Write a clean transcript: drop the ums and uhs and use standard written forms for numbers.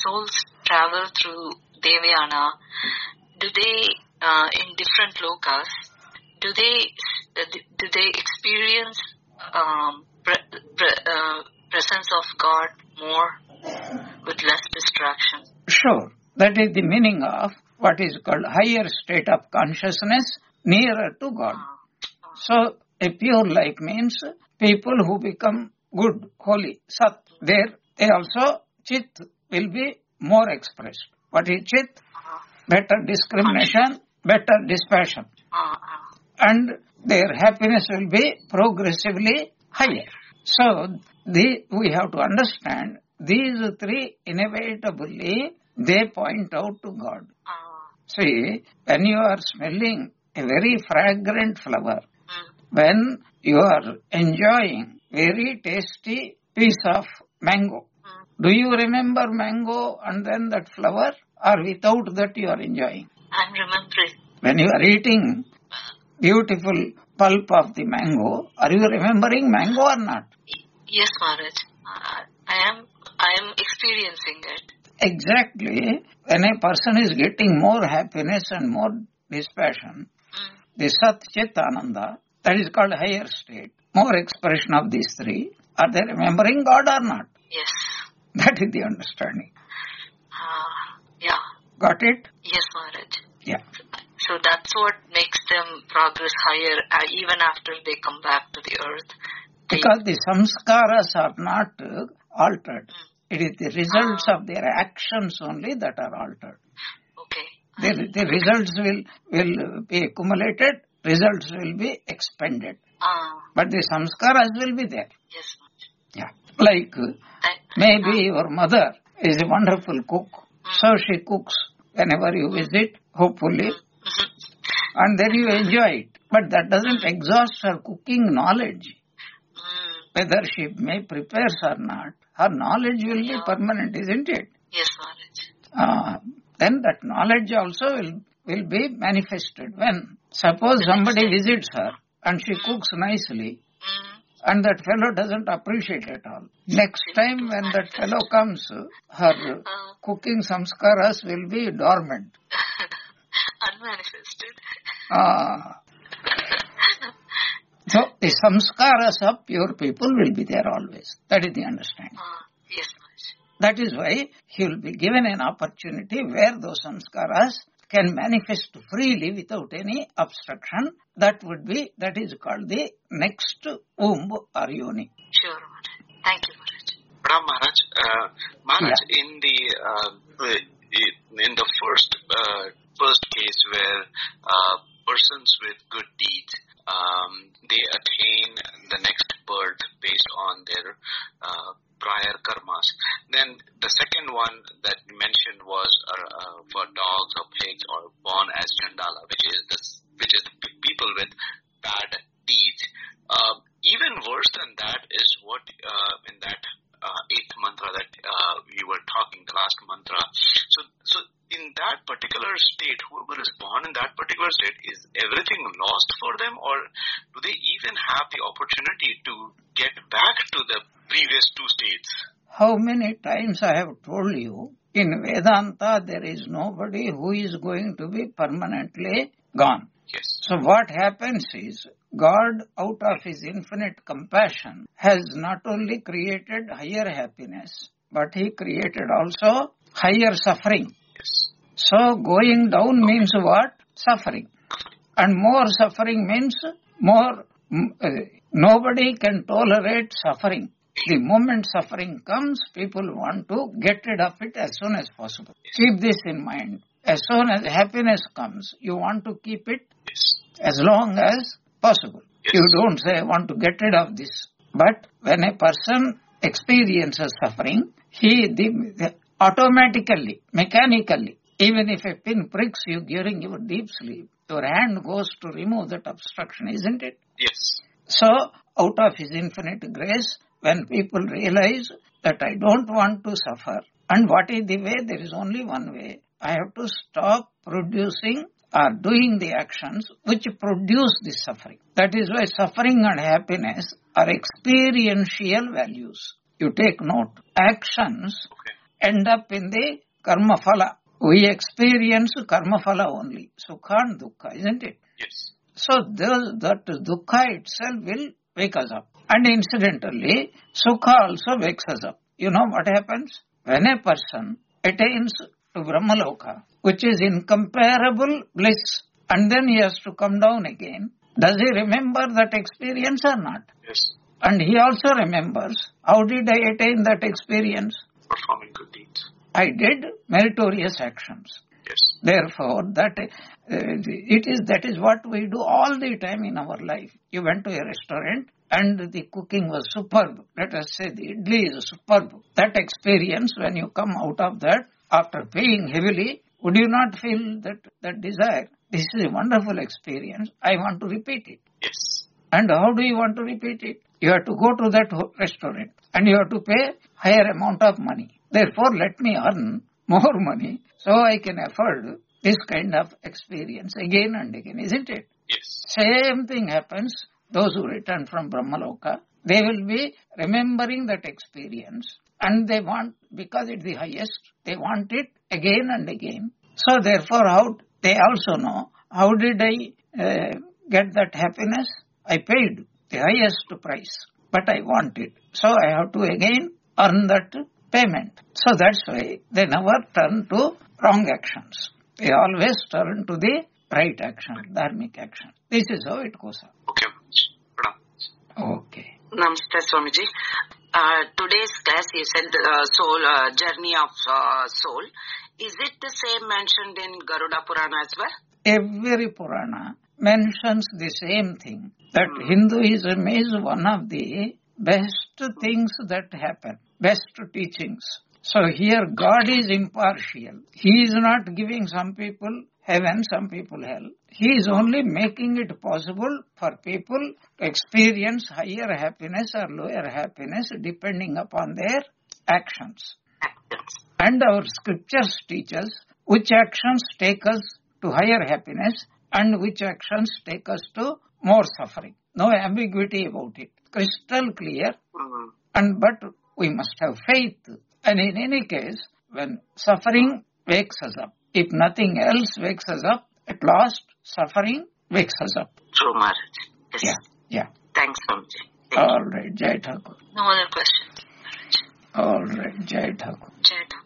souls travel through Devyana, do they, in different lokas, do they experience presence of God more with less distraction? Sure. That is the meaning of what is called higher state of consciousness nearer to God. So, a pure life means people who become good, holy, sat, there they also, chit will be more expressed. What is chit? Better discrimination, better dispassion. And their happiness will be progressively higher. So, we have to understand these three inevitably they point out to God. See, when you are smelling a very fragrant flower, when you are enjoying very tasty piece of mango, do you remember mango and then that flower, or without that you are enjoying? I'm remembering. When you are eating beautiful pulp of the mango, are you remembering mango or not? Yes, Maharaj. I am experiencing it. Exactly. When a person is getting more happiness and more dispassion, the Sat Chit Ananda, that is called higher state, more expression of these three, are they remembering God or not? Yes. That is the understanding. Yeah. Got it? Yes, Maharaj. Yeah. So that's what makes them progress higher even after they come back to the earth. Because the samskaras are not altered. It is the results of their actions only that are altered. Okay. The results will be accumulated, results will be expended. But the samskaras will be there. Yes, Maharaj. Yeah. Like maybe your mother is a wonderful cook. So she cooks whenever you visit, hopefully. And then you enjoy it. But that doesn't exhaust her cooking knowledge. Whether she may prepare or not, her knowledge will be permanent, isn't it? Yes, Maharaj. Then that knowledge also will be manifested. When suppose somebody visits her and she cooks nicely, and that fellow doesn't appreciate it all. Next time when that fellow comes, her cooking samskaras will be dormant. Unmanifested. So the samskaras of pure people will be there always. That is the understanding. Yes, Maharaj. That is why he will be given an opportunity where those samskaras can manifest freely without any obstruction. That is called the next womb or yoni. Sure, Maharaj. Thank you, Pranam Maharaj, in the first case where persons with good deeds they attain the next birth based on their prior karmas. Then the second one that you mentioned was for dogs or pigs or born as Chandala, which is the people with bad deeds. Even worse than that is what in that eighth mantra that we were talking, the last mantra. So in that particular state, whoever is born in that particular state, is everything lost for them, or do they even have the opportunity to get back to the previous two states? How many times I have told you, in Vedanta there is nobody who is going to be permanently gone. Yes. So what happens is, God, out of His infinite compassion, has not only created higher happiness, but He created also higher suffering. Yes. So going down means what? Suffering. And more suffering means more. Nobody can tolerate suffering. The moment suffering comes, people want to get rid of it as soon as possible. Keep this in mind. As soon as happiness comes, you want to keep it as long as possible. You don't say, I want to get rid of this. But when a person experiences suffering, automatically, mechanically, even if a pin pricks you during your deep sleep, your hand goes to remove that obstruction, isn't it? Yes. So, out of His infinite grace, when people realize that I don't want to suffer, and what is the way? There is only one way. I have to stop producing or doing the actions which produce this suffering. That is why suffering and happiness are experiential values. You take note. Actions end up in the karma phala. We experience karma phala only, sukha and dukkha, isn't it? Yes. So that dukkha itself will wake us up. And incidentally, sukha also wakes us up. You know what happens? When a person attains to Brahmaloka, which is incomparable bliss, and then he has to come down again, does he remember that experience or not? Yes. And he also remembers, how did I attain that experience? Performing good deeds. I did meritorious actions. Yes. Therefore, that is what we do all the time in our life. You went to a restaurant and the cooking was superb. Let us say the idli is superb. That experience, when you come out of that, after paying heavily, would you not feel that desire? This is a wonderful experience. I want to repeat it. Yes. And how do you want to repeat it? You have to go to that restaurant and you have to pay higher amount of money. Therefore, let me earn more money so I can afford this kind of experience again and again, isn't it? Yes. Same thing happens. Those who return from Brahmaloka, they will be remembering that experience and they want, because it's the highest, they want it again and again. So therefore, they also know, how did I get that happiness? I paid the highest price, but I want it. So I have to again earn that payment. So that's why they never turn to wrong actions. They always turn to the right action, dharmic action. This is how it goes on. Okay. Okay. Namaste, Swamiji. Today's class is soul journey of soul. Is it the same mentioned in Garuda Purana as well? Every Purana mentions the same thing, that Hinduism is one of the best things that happen, best teachings. So here God is impartial. He is not giving some people heaven, some people hell. He is only making it possible for people to experience higher happiness or lower happiness depending upon their actions. And our scriptures teach us which actions take us to higher happiness and which actions take us to more suffering. No ambiguity about it. Crystal clear. But we must have faith. And in any case, when suffering wakes us up, if nothing else wakes us up, at last suffering wakes us up. True, Maharaj. Yes. Yeah. Thanks, Swamiji. All right, Jai Thakur. No other questions. All right, Jai Thakur. Jai Thakur.